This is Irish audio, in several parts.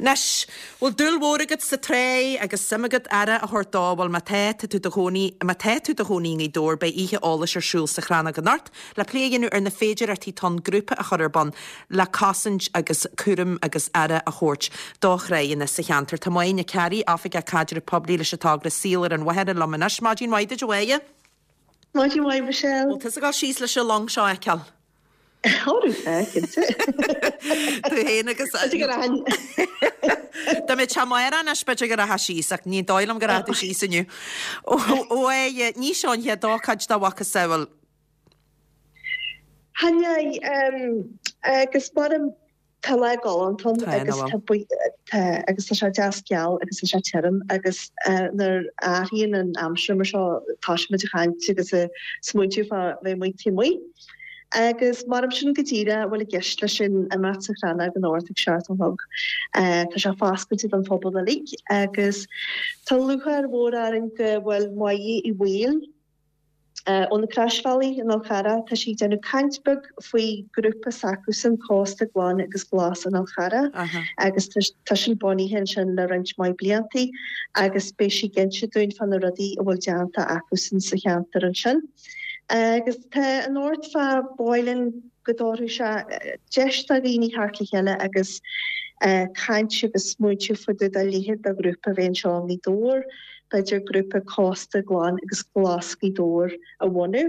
Nes, bhfuil dúlmhóragad sa tré agus samagad ara a thordábhil ma té tú a choníí í dúr bei ihe álas ar siúl sa chrána gan nart, le pléigenú ar na féidir artí tan grúpa a chorban le casanj agus curum agus ara a chóirt dách réine sa cheantar. Tá main na cearí Africa Cadidir Publi le setágra sílar an wahead an lamanas. Máidín waide joéie? Máidín waide, Michelle. Well, tis a gáil síos le se long seo eceal. Háú cinnte. Tú héana agus... Da mé chamáir an aspeide gur a hasís ach ní dáilm go ráú sísaniu. Ó é ní seán he dáchaid dá wacha saoil. Hanne agus badam taláil an tom agus tá se deasceall agus sé tem agus nar áíon an amsir mar seo táisiid chaint agus a smuitiú bheith mu tímuí. Agus marm sin gotíre bhfuil geisle sin a mat sa chrána an áirigh seart an thug. Tá se fáscailtí an phobal a lí agus tá lucha ar bhór an go bhfuil muí I bhil ón na Crashvalley in Alchara tá si denú Caintbug faoi grúpa sacúsan cósta gláin agus glas an Alchara agus tá sin buí hen sin le rint mai blianttí agus spéisi gense dúin fan na rudí a bhfuil deanta acúsan sa cheantar an sin. Agus tá an áirt fa báilen godóú se deista rií hartla heile agus caintse agus smuitiú fuú a líhead a grúpa bhéon seán í dór, beidir grúpa cósta gláin agus glascí dór a bhhaú.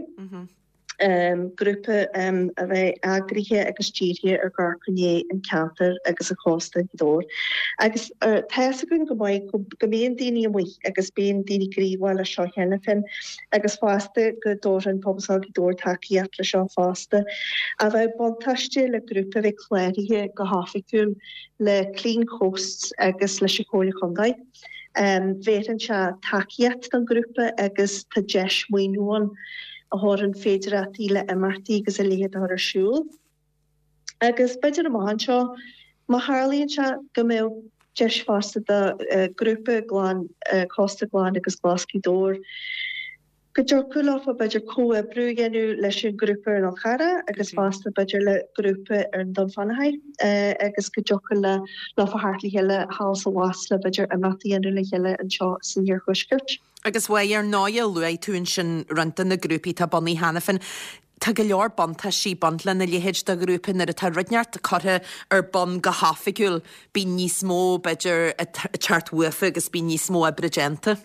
Grúpa a bheith agrithe agus tíre ar garcané an cantar agus a cósta dór. Agus theasa gon go maiid go mbeon daoine amhaí agus bíon daoine gríomháil a seo cheanna fin agus fásta go dóir an pobalsáil dór takeíat le seo fásta. A bheith bontaiste le grúpa bheith chléirithe go háfaiciúil le clean coasts agus le sicóla chundaid. Bhéan se takeíat an grúpa agus tá deis muoinúin a thir an féidiratí le MRT agus a léad ar siúl. Agus beidir am an seo, má hálíonn se go mé deis fásta de grúpa gláin cósta gláin agus glascí dór. Go deor cúlach a beidir cóa brúgenú leis an grúpa an Alchara agus fásta beidir le grúpa ar an Don Fanahaid agus go deocha le láfa hartla heile háls a was le beidir MRT anú le heile an seo san níor chuiscirt. Agus bhé ar 9 luaid tún sin runta na grúpi tá bonnaí hanafin. Tá go leor banta sí bandlan na léhéid da grúpin ar a tá rudneart a chotha ar bon go hafigiúil bí níos mó beidir a teart uafa agus bí níos mó a brigenta.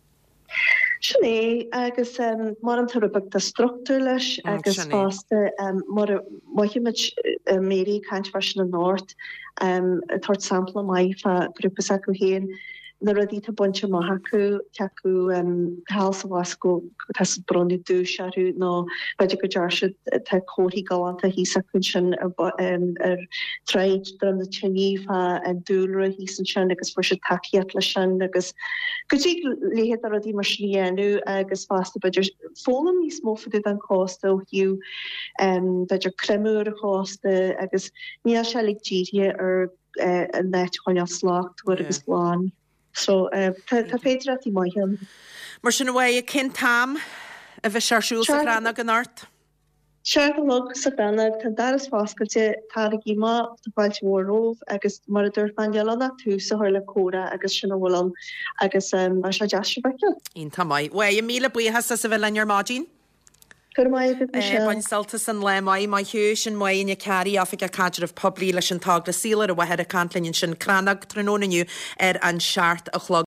Sinné agus mar an tarúbag de structúr leis agus fásta muimiid méí caiintfar an North tart sampla mai fa grúpa acu héin na rudí tá bunte maithú ceacu hása bhasco tas bronni dúsearú nó beidir go dear se tá cóthaí galanta hí sacún sin ar treid dran na Chinnífa an dúlra hí san sin agus fu se takeíat le sin agus gotí léhéad a rudí mar sníanú agus fásta beidir fólam níos mó fuú an cósta ó hiú beidir cremúr a cósta agus níl se le ddíre ar an net chuineal slácht agus gláán. So tá féidiratí mai hin. Mar sin bhfuil a cin tam a bheith searsúil sa chrána gan art? Se go lug sa brenn tá daras fáscailte táigí má bhailte mhóróh agus mar a dúirt fan dealna tú sa thuir le córa agus sinna bhlan agus mar se deasú beice. Ín tá mai. Bhfuil míle buíhas sa bheith lear mádín? Bain saltas an le mai hiú sin muoine cearí Africa Cadidir Publi leis an tágla sílar a bhahead a cantlinn sin cranag trónaniu ar an seart a chlog